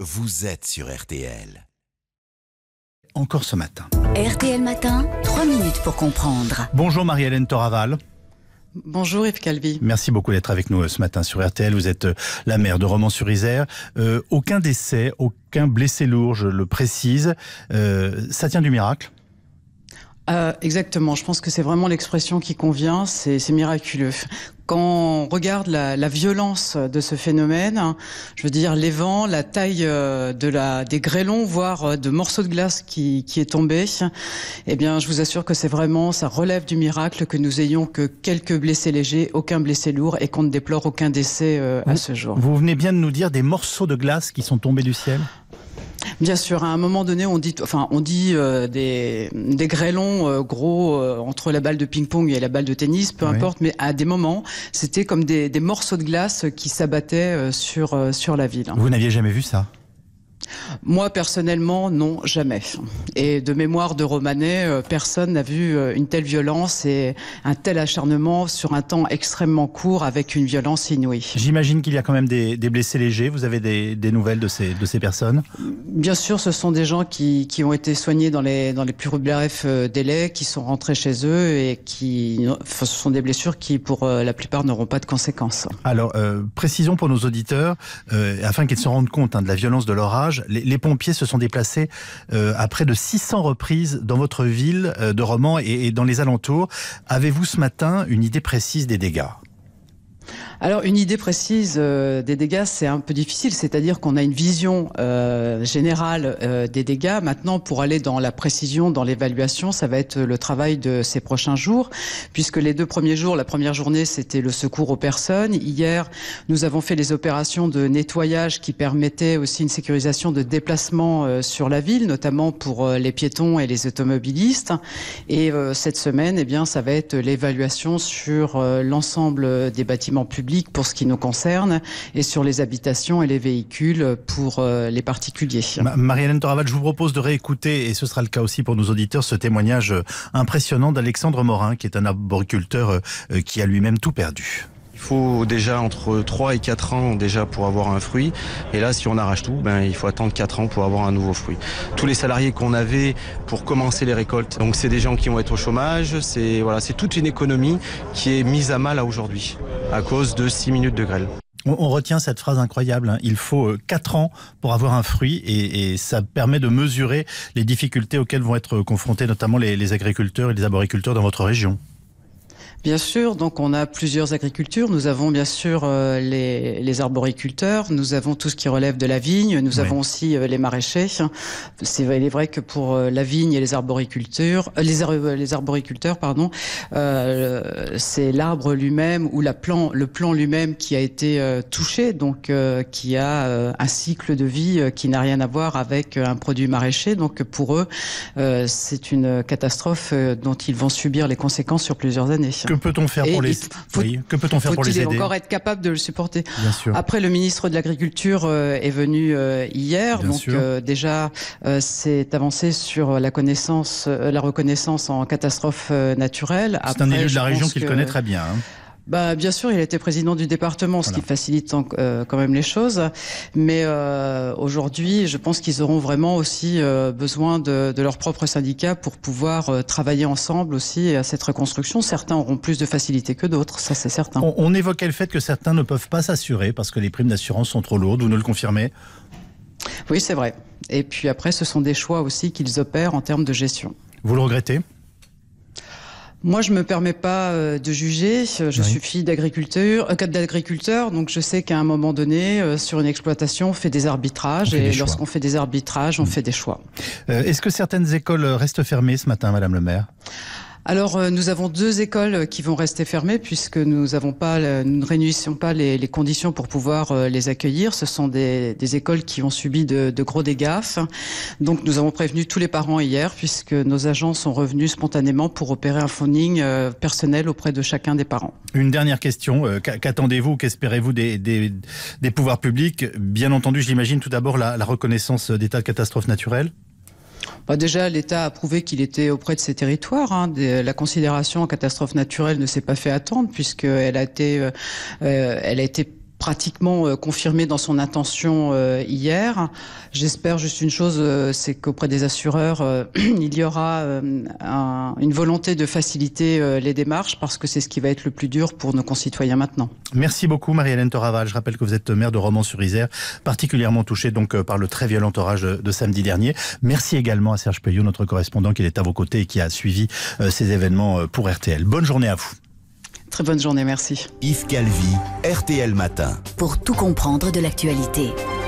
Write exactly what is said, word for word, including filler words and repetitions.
vous êtes sur R T L. Encore ce matin. R T L Matin, trois minutes pour comprendre. Bonjour Marie-Hélène Toraval. Bonjour Yves Calvi. Merci beaucoup d'être avec nous ce matin sur R T L. Vous êtes la maire de Romans-sur-Isère. Euh, aucun décès, aucun blessé lourd, je le précise. Euh, ça tient du miracle ? Euh, exactement, je pense que c'est vraiment l'expression qui convient, c'est, c'est miraculeux. Quand on regarde la, la violence de ce phénomène, je veux dire les vents, la taille de la, des grêlons, voire de morceaux de glace qui, qui est tombé, eh bien je vous assure que c'est vraiment, ça relève du miracle que nous ayons que quelques blessés légers, aucun blessé lourd et qu'on ne déplore aucun décès euh, à ce jour. Vous venez bien de nous dire des morceaux de glace qui sont tombés du ciel ? Bien sûr, à un moment donné, on dit, enfin, on dit euh, des, des grêlons euh, gros euh, entre la balle de ping-pong et la balle de tennis, peu oui. importe, mais à des moments, c'était comme des, des morceaux de glace qui s'abattaient euh, sur, euh, sur la ville. Vous n'aviez jamais vu ça ? Moi, personnellement, non, jamais. Et de mémoire de Romanais, euh, personne n'a vu euh, une telle violence et un tel acharnement sur un temps extrêmement court avec une violence inouïe. J'imagine qu'il y a quand même des, des blessés légers. Vous avez des, des nouvelles de ces, de ces personnes ? Bien sûr, ce sont des gens qui, qui ont été soignés dans les, dans les plus brefs délais, qui sont rentrés chez eux et qui, enfin, ce sont des blessures qui, pour euh, la plupart, n'auront pas de conséquences. Alors, euh, précisons pour nos auditeurs, euh, afin qu'ils se rendent compte hein, de la violence de l'orage. Les, les pompiers se sont déplacés euh, à près de six cents reprises dans votre ville euh, de Romans et, et dans les alentours. Avez-vous ce matin une idée précise des dégâts ? Alors, une idée précise euh, des dégâts, c'est un peu difficile. C'est-à-dire qu'on a une vision euh, générale euh, des dégâts. Maintenant, pour aller dans la précision, dans l'évaluation, ça va être le travail de ces prochains jours. Puisque les deux premiers jours, la première journée, c'était le secours aux personnes. Hier, nous avons fait les opérations de nettoyage qui permettaient aussi une sécurisation de déplacement euh, sur la ville, notamment pour euh, les piétons et les automobilistes. Et euh, cette semaine, eh bien, ça va être l'évaluation sur euh, l'ensemble des bâtiments publics pour ce qui nous concerne et sur les habitations et les véhicules pour euh, les particuliers. Ma- Marie-Hélène Toraval, je vous propose de réécouter, et ce sera le cas aussi pour nos auditeurs, ce témoignage impressionnant d'Alexandre Morin, qui est un arboriculteur euh, qui a lui-même tout perdu. Il faut déjà entre trois et quatre ans déjà pour avoir un fruit. Et là, si on arrache tout, ben, il faut attendre quatre ans pour avoir un nouveau fruit. Tous les salariés qu'on avait pour commencer les récoltes, donc c'est des gens qui vont être au chômage. C'est, voilà, c'est toute une économie qui est mise à mal à aujourd'hui à cause de six minutes de grêle. On, on retient cette phrase incroyable, hein. Il faut quatre ans pour avoir un fruit et, et ça permet de mesurer les difficultés auxquelles vont être confrontés notamment les, les agriculteurs et les arboriculteurs dans votre région. Bien sûr, donc on a plusieurs agricultures. Nous avons bien sûr euh, les, les arboriculteurs, nous avons tout ce qui relève de la vigne, nous oui. avons aussi euh, les maraîchers. C'est il est vrai que pour euh, la vigne et les arboriculteurs, euh, les, ar- les arboriculteurs, pardon, euh, c'est l'arbre lui-même ou la plan, le plant lui-même qui a été euh, touché, donc euh, qui a euh, un cycle de vie euh, qui n'a rien à voir avec euh, un produit maraîcher. Donc pour eux, euh, c'est une catastrophe euh, dont ils vont subir les conséquences sur plusieurs années. Que peut-on faire pour et les, faut, oui, que peut-on faire pour les aider ? Faut-il encore être capable de le supporter ? Bien sûr. Après, le ministre de l'Agriculture euh, est venu euh, hier, Bien donc euh, déjà euh, c'est avancé sur la connaissance, euh, la reconnaissance en catastrophe euh, naturelle. C'est Après, un élu de la région qu'il que... connaît très bien. Hein. Bah, bien sûr, il a été président du département, ce voilà. qui facilite euh, quand même les choses. Mais euh, aujourd'hui, je pense qu'ils auront vraiment aussi euh, besoin de, de leur propre syndicat pour pouvoir euh, travailler ensemble aussi à cette reconstruction. Certains auront plus de facilité que d'autres, ça c'est certain. On, on évoquait le fait que certains ne peuvent pas s'assurer parce que les primes d'assurance sont trop lourdes. Vous nous le confirmez ? Oui, c'est vrai. Et puis après, ce sont des choix aussi qu'ils opèrent en termes de gestion. Vous le regrettez ? Moi, je me permets pas euh, de juger. Je oui. suis fille d'agriculteur, euh, d'agriculteur, donc je sais qu'à un moment donné, euh, sur une exploitation, on fait des arbitrages, et lorsqu'on fait des arbitrages, on mmh. fait des choix. Euh, est-ce que certaines écoles restent fermées ce matin, Madame le maire ? Alors, euh, nous avons deux écoles qui vont rester fermées puisque nous avons pas, nous ne réunissons pas les, les conditions pour pouvoir euh, les accueillir. Ce sont des, des écoles qui ont subi de, de gros dégâts. Donc, nous avons prévenu tous les parents hier puisque nos agents sont revenus spontanément pour opérer un phoning euh, personnel auprès de chacun des parents. Une dernière question. Euh, qu'attendez-vous, qu'espérez-vous des, des, des pouvoirs publics ? Bien entendu, j'imagine tout d'abord la, la reconnaissance d'état de catastrophe naturelle. Bah déjà, l'État a prouvé qu'il était auprès de ces territoires. Hein. Des, la considération en catastrophe naturelle ne s'est pas fait attendre puisqu'elle a été, euh, elle a été pratiquement euh, confirmé dans son intention euh, hier. J'espère juste une chose, euh, c'est qu'auprès des assureurs, euh, il y aura euh, un, une volonté de faciliter euh, les démarches, parce que c'est ce qui va être le plus dur pour nos concitoyens maintenant. Merci beaucoup Marie-Hélène Toraval. Je rappelle que vous êtes maire de Romans-sur-Isère, particulièrement touchée donc par le très violent orage de, de samedi dernier. Merci également à Serge Peuillot, notre correspondant, qui est à vos côtés et qui a suivi euh, ces événements pour R T L. Bonne journée à vous. Très bonne journée, merci. Yves Calvi, R T L Matin. Pour tout comprendre de l'actualité.